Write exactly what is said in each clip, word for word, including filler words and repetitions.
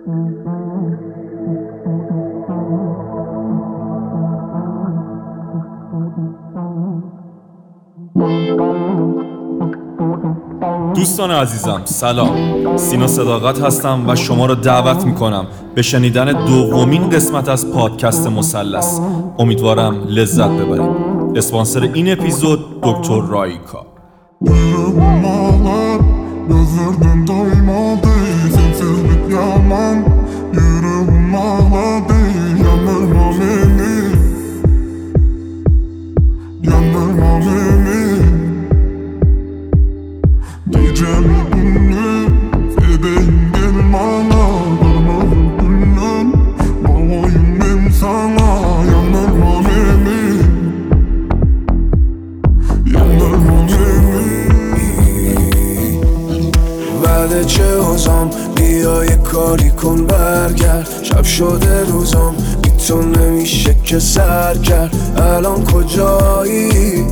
دوستان عزیزم سلام، سینا صداقت هستم و شما را دعوت میکنم به شنیدن دومین قسمت از پادکست مثلث. امیدوارم لذت ببرید. اسپانسر این اپیزود دکتر رایکا. Gözlerden doymadı, sensizlik yaman. Yüreğim ağladı, yandırma beni, yandırma beni. Gecemi gündüz fedeyim gel bana. Kırmızı güllüm bağlayayım ben sana. Yandırma beni, yandırma beni. بعد چه عذام بیا یه کاری کن برگرد. شب شده روزام بی تو نمیشه که سر کرد. الان کجایی؟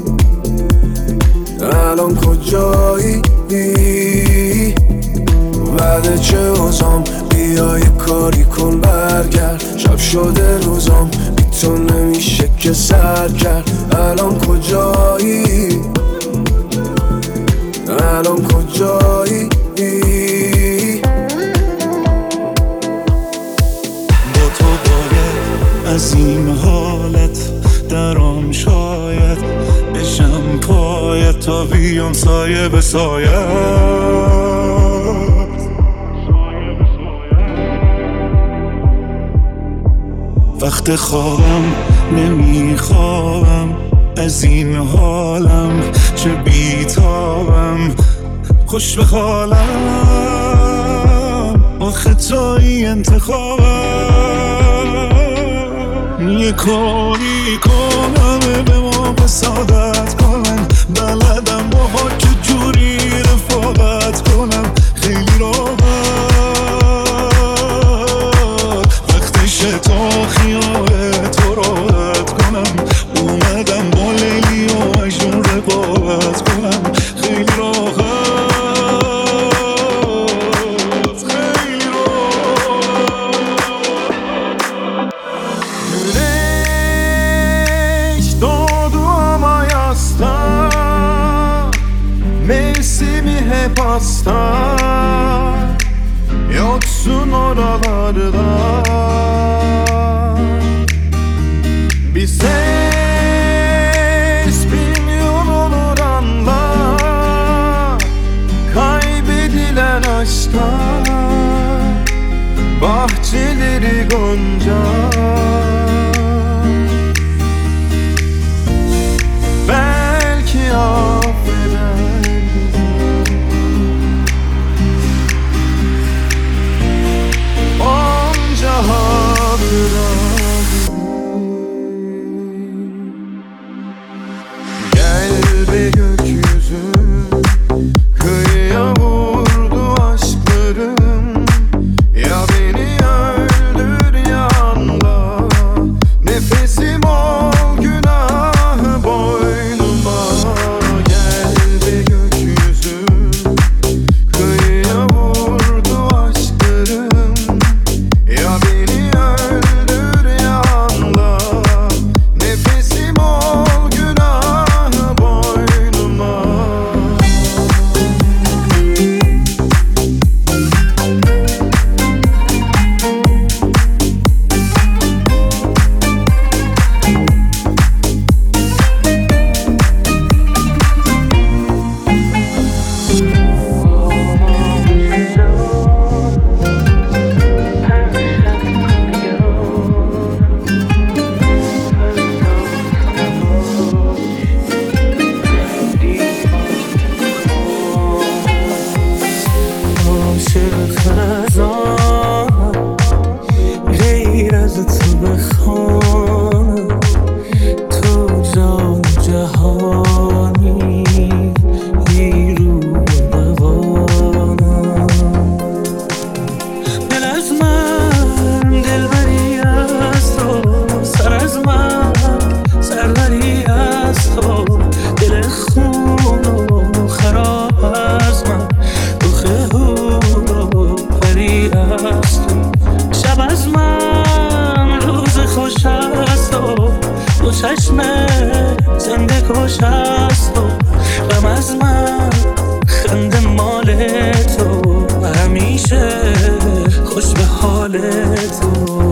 الان کجایی؟ بعد چه عذام بیا یه کاری کن برگرد. شب شده روزام بی تو نمیشه که سر کرد. الان کجایی؟ الان کجایی؟ با تو باید از این حالت درام شاید بشم پایت تا بیام سایه به سایه. وقت خوابم نمیخوابم از این حالم، چه بیتابم خوش به حالم. آخه توی انتخابم یه کاری کنم به ما بسادت کنم. بلدم با ها که جوری رفاقت کنم. خیلی راحت وقتشه تا خیال تو راحت کنم. اومدم با لیلی و مجنون رقابت کنم. خیلی راحت خیلی راحت. Güneş doğdu ama yasta, mevsimi hep hasta. Yoksun oralarda bir ses bilmiyor olur anla. Kaybedilen aşka bahçeleri gonca. Belki affeder bizi. Onca hatıra gibi. چشم زنده کش هست و غم از من خنده مال تو همیشه خوش به حال تو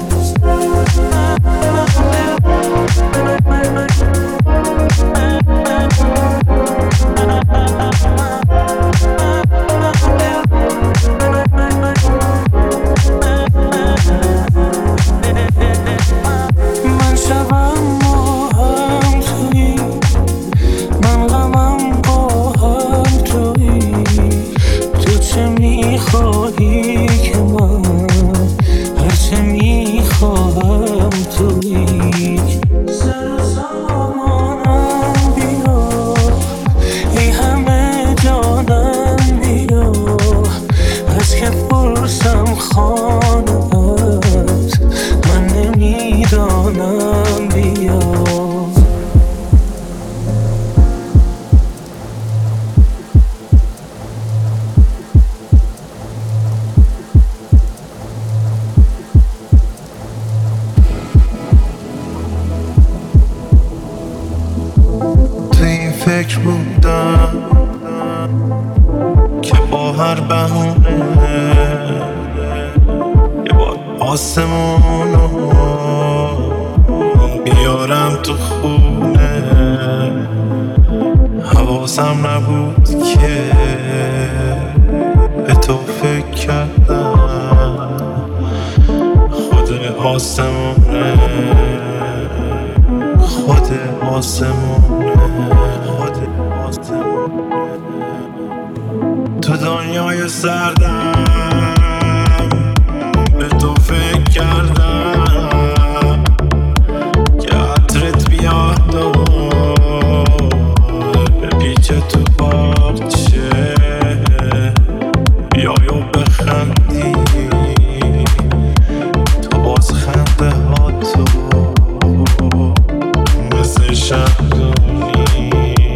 من شبم با هم توی من غمم با هم توی تو چه میخواهی که من هرچه میخواهم توی سر سامانم بیا ای همه جانم بیا از که پرسم خانه‌ات من نمیدانم بیا تو این فکر بودم که با هر بهونه یه بار آسمونو بیارم تو خونه حواسم نبود که به تو فکر کردم خود آسمونه خود آسمونه خود آسمونه تو دنیای سردم به تو فکر کردم که عطرت بیاد و بپیچه تو باغچه بیای و بخندی تو باز خنده ها تو مثل شبدونی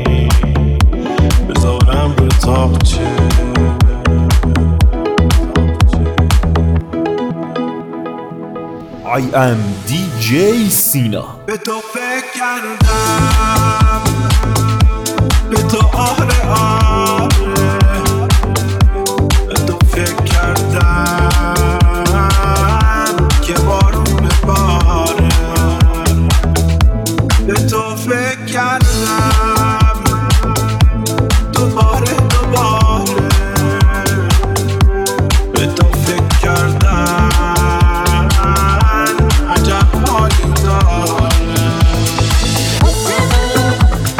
بذارم رو تاقچه I am دی جی سینا. به تو فکر کردم به تو آره آره به تو فکر کردم که بارون باره به تو فکر کردم دوباره دوباره به تو فکر کردم عجب حالی داره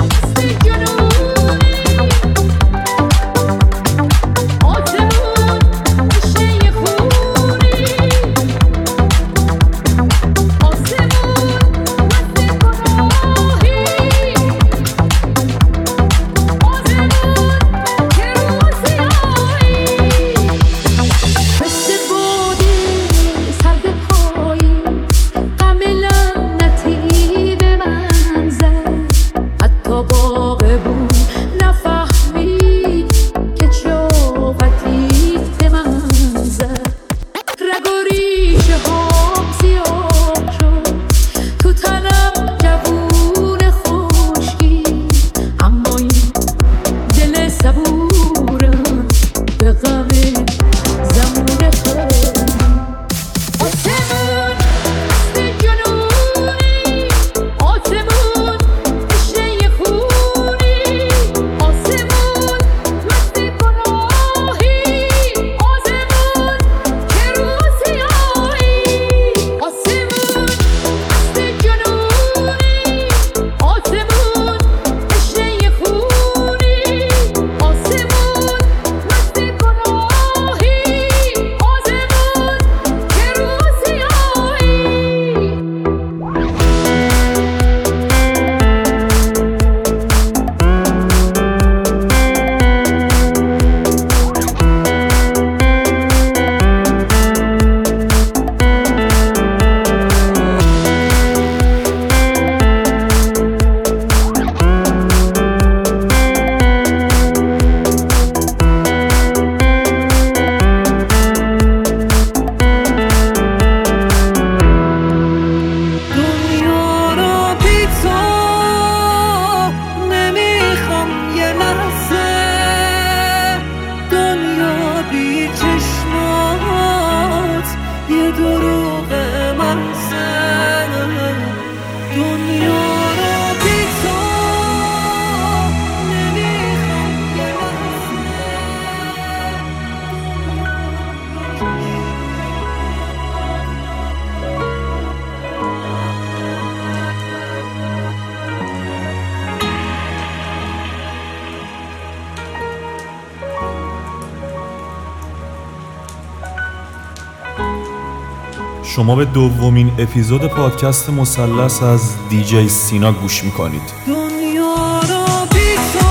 شما به دومین اپیزود پادکست مثلث از دیجی سینا گوش میکنید. دنیا رو بی تو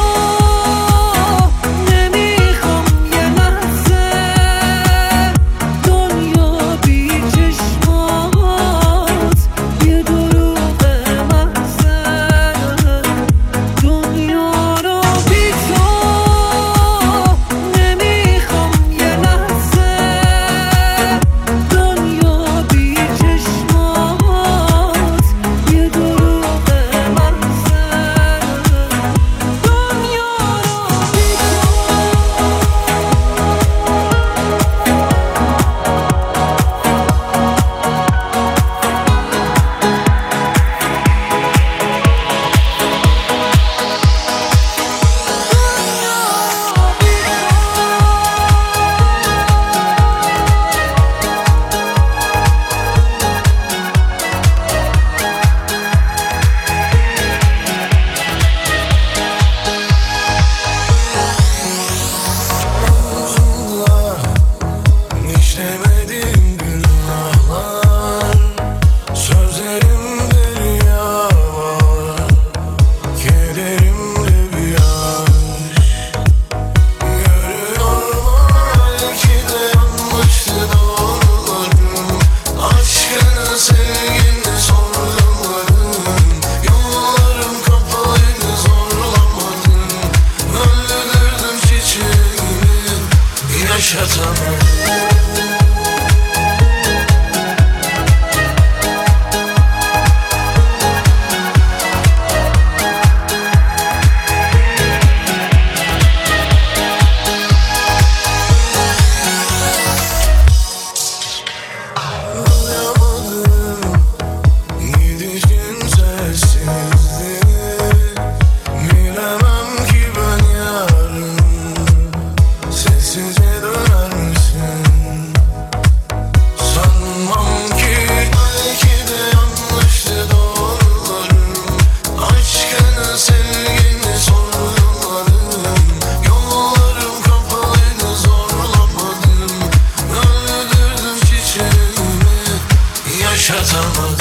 نمیخوام یه لحظه، دنیا بی چشمات یه دروغ محضه، دنیا رو بی تو نمیخوام یه لحظه، دنیا بی چشمات یه دروغ محضه، دنیا رو بی İşlemedim günahlar, sözlerimde riya var, kederimde bir yaş. Görüyorum belki de yanlıştı doğrularım, aşkını sevgini sorguladım, yollarım kapalıydı zorlamadım, öldürdüm çiçeğimi yaşatamadım. Gidişin sessizliği, bilemem ki ben yarın sessizce döner misin? Sanmam ki belki de yanlıştı doğrularım, aşkını sevgini sorguladım, yollarım kapalıydı zorlamadım, öldürdüm çiçeğimi yaşatamadım.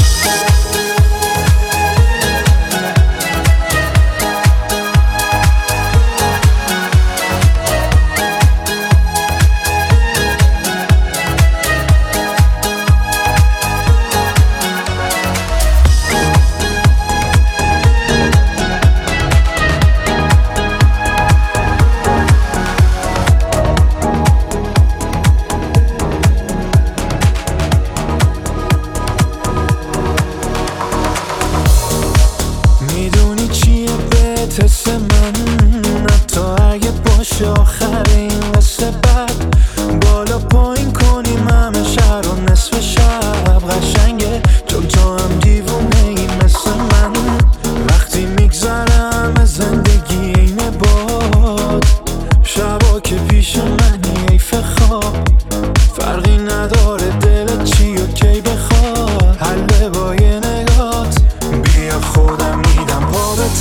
میدونی چیه بهت حس من، حتی اگه باشه آخرین قصه بد، بالا پایین کنیم همه شهر و نصف شب قشنگه، چون تو هم دیوونه ای مثل من، وقتی میگذره همه زندگی اینه باد، شبا که پیش منی حیف خواب، فرقی نداره دلت چی و کی بخواد، حل با یه نگات، بیا خودم میدم پا به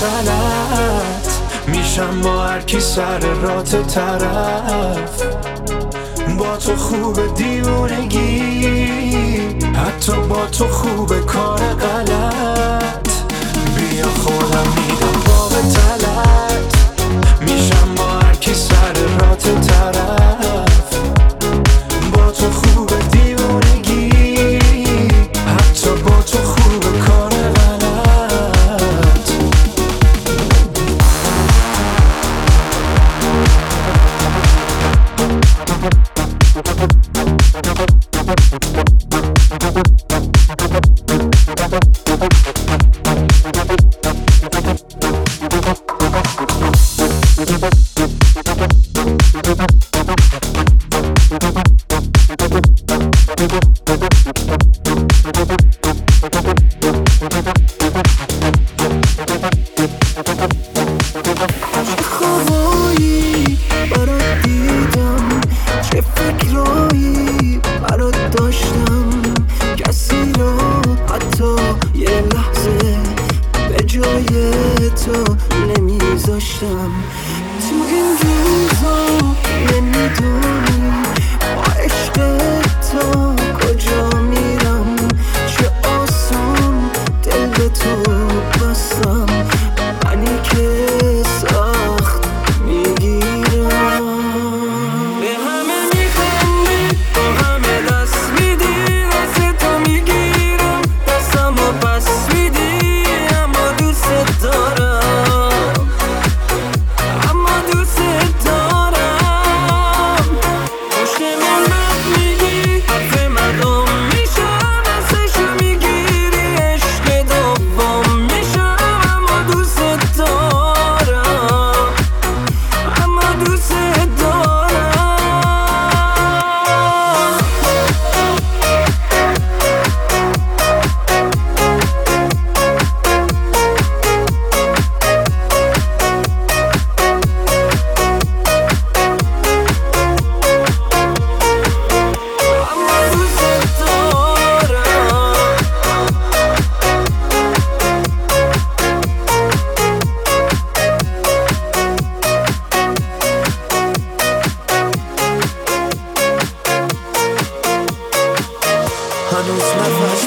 تلت، میشم با هر کی سر رات طرف، با تو خوب دیوونگی، حتی با تو خوب کار غلط، بیا خودم میدم پا به تلت، میشم با هر کی سر رات طرف، با تو خوب دیوونگی، حتی با تو خوب کار غلط. تو نمیذاشتم تو این روزا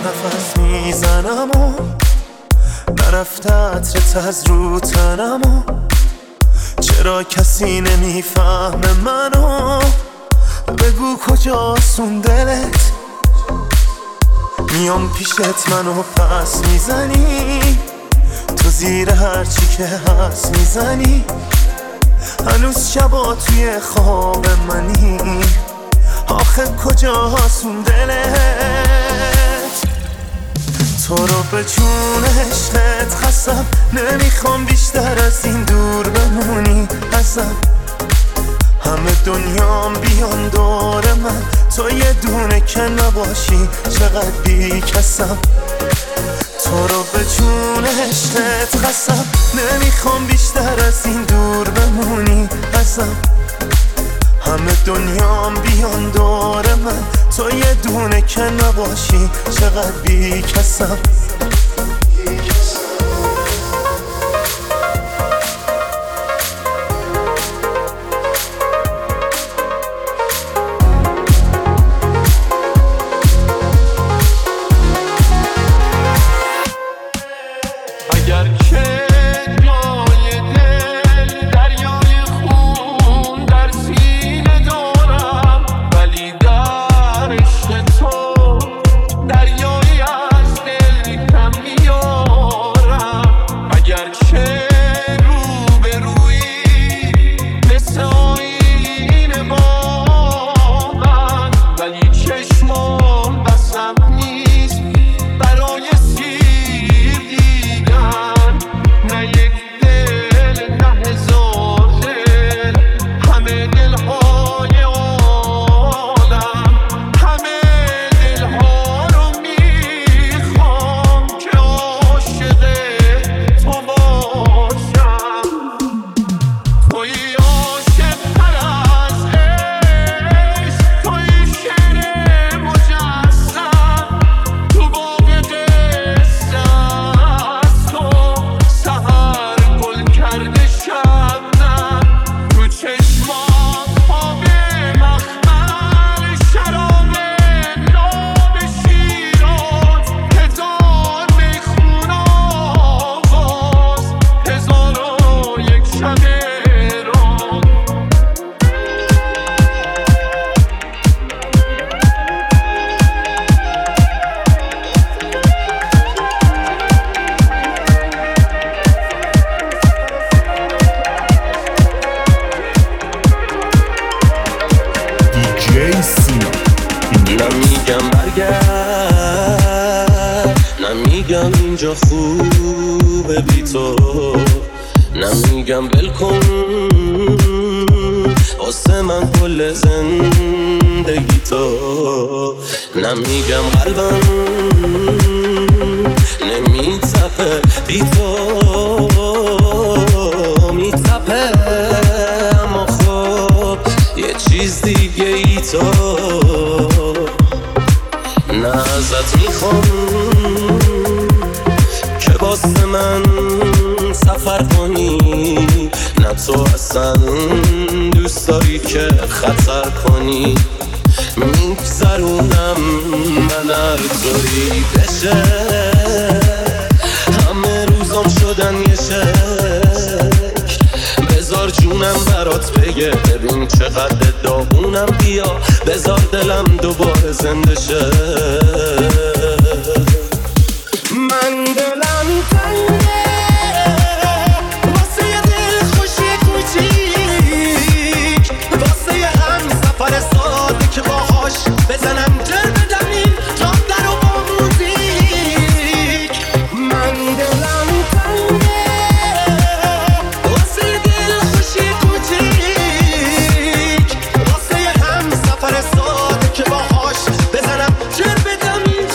نفس میزنم و نرفته عطرت از رو تنم و چرا کسی نمیفهمه منو؟ بگو کجاست اون دلت؟ میام پیشت منو پس میزنی، تو زیر هرچی که هست میزنی. هنوز شبا توی خواب منی، آخه کجاست اون دلت؟ تو رو به جون عشقت خستم، نمیخوام بیشتر از این دور بمونی ازم. همه دنیام بیان دور من، تو یه دونه که نباشی چقدر بی کسم. تو رو به جون عشقت خستم، نمیخوام بیشتر از این دور بمونی ازم. همه دنیام بیان دور من، تو یه دونه که نباشی چقدر بی کسم. اگر که جای دل دریای خون در سینه دارم، ولی در عشق تو دریایی از دل کم میارم. اگر که رو به روی مثل آینه با من، ولی چشمام بسم نیست برای سیر دیدن. نه یک دل نه هزار دل، همه دلهای عالم، همه دلها رو میخوام که عاشق تو باشم. توی عاشق تر از عشق، توی شعر مجسم، تو باغ قصه از تو سحر گل کرده شبنم. تو چشمات خواب مخمل، شراب ناب شیراز، هزار میخون آواز، هزار و یک شب راز. دیجی سینا. نمیگم برگرد، نمیگم اینجا خوبه بی تو، نمیگم بلکن واسه من کل زندگی تو، نمیگم قلبم نمیتپه بی تو، میتپه اما خب یه چیز دیگه ای تو. نه ازت میخوام که واسه من سفر کنی، نه تو اصلا دوست داری که خطر کنی. میگذرونم من هر طوری بشه، همه روزام شدن یه شکل. بذار جونم برات بگه ببین چقدر داغونم، بیا بذار دلم دوباره زنده شه. من دلم تنگه واسه یه دل خوشی کوچیک، واسه یه هم سفر ساده که باهاش بزنم جر بدم این راه در و با موزیک. من دلم تنگه واسه یه دل خوشی کوچیک، واسه یه هم سفر ساده که باهاش بزنم جر بدم این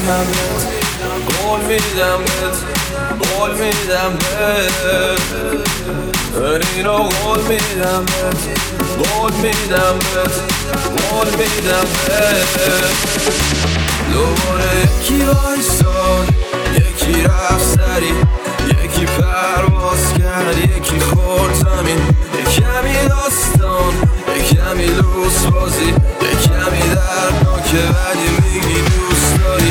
میدم بهت، قول میدم بهت، قول میدم بهت، اینو قول میدم بهت، قول میدم بهت، قول میدم بهت. دوباره یکی وایساد، یکی رفت سری، یکی پرواز کرد، یکی خورد زمین. یک کمی داستان، یک کمی لوس بازی، یک کمی دردناکه ولی میگی دوست داری.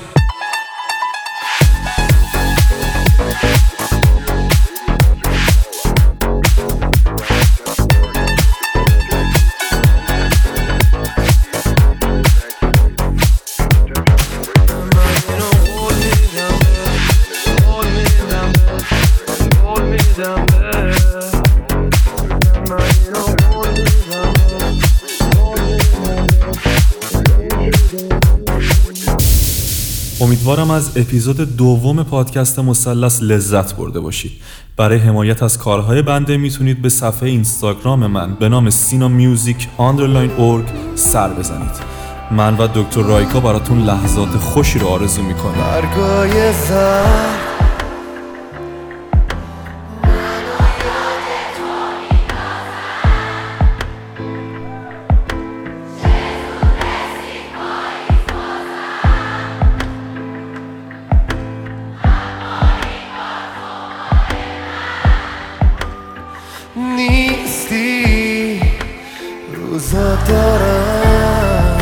امیدوارم از اپیزود دوم پادکست مثلث لذت برده باشید. برای حمایت از کارهای بنده میتونید به صفحه اینستاگرام من به نام سینا میوزیک آندرلاین اورگ سر بزنید. من و دکتر رایکا براتون لحظات خوشی رو آرزو میکنم. برگای زر نیستی، روزا دارم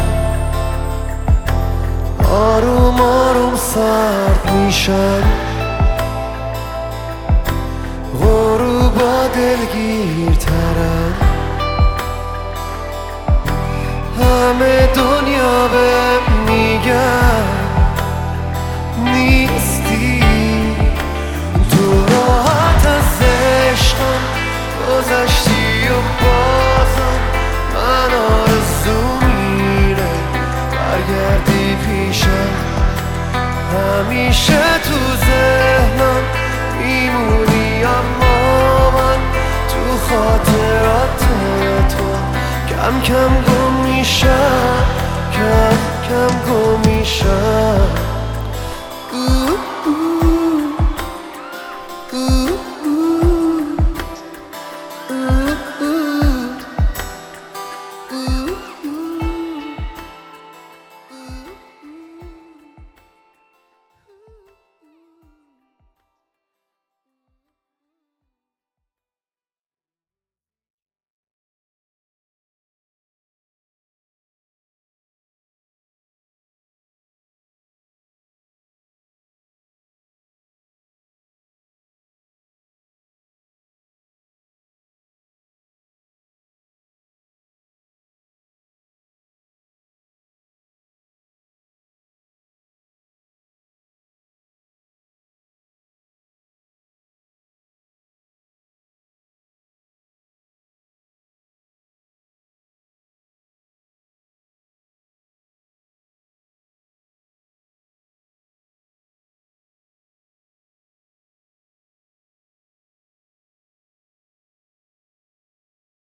آروم آروم سرد میشن، غروبا دلگیرترن، همه دنیا به میگن نیستی. تو راحت از عشقم گذشتی و بازم من آرزو میره برگردی پیشم، همیشه تو ذهنم میمونی اما من تو خاطرات تو کم کم گم میشم، کم کم گم میشم.